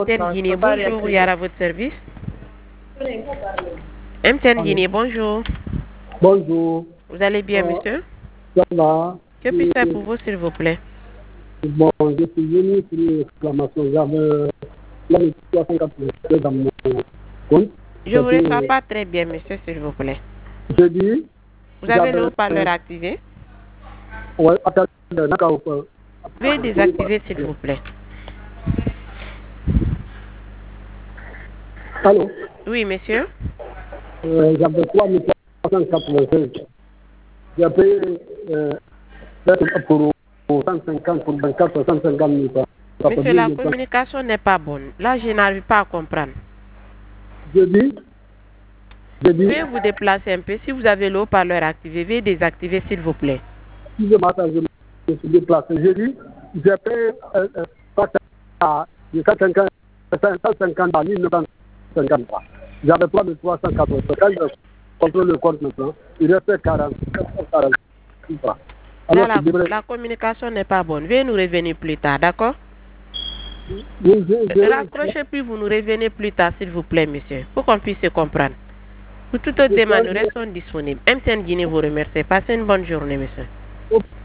MTN Guinée, bonjour, il y a votre service. MTN Guinée, bonjour. Bonjour. Vous allez bien, monsieur? Ça va? Que puis-je faire pour vous, s'il vous plaît? Bon, je suis venu pour une réclamation. J'avais la 382 dans mon compte. Je vous reçois pas très bien, monsieur, s'il vous plaît. Je dis. Vous avez le haut-parleur activé? Oui, attendez, d'accord. Veuillez désactiver, s'il vous plaît. Allô? Oui, monsieur? J'avais 3385. J'ai payé pour 150, pour 24, 150 000. Monsieur, la communication n'est pas bonne. Là, je n'arrive pas à comprendre. Je dis. Veuillez vous déplacer un peu. Si vous avez le haut-parleur activé, veuillez désactiver, s'il vous plaît. Si je m'attends, je me suis déplacé. Je dis, j'ai payé 150 à 1953. J'avais pas de 380. Quand je contrôle le compte maintenant, il reste 40. Là, la communication n'est pas bonne. Veuillez nous revenir plus tard, d'accord? Raccrochez puis vous nous revenez plus tard, s'il vous plaît, monsieur, pour qu'on puisse se comprendre. Pour toute autre demande, nous restons disponibles. MTN Guinée vous remercie. Passez une bonne journée, monsieur.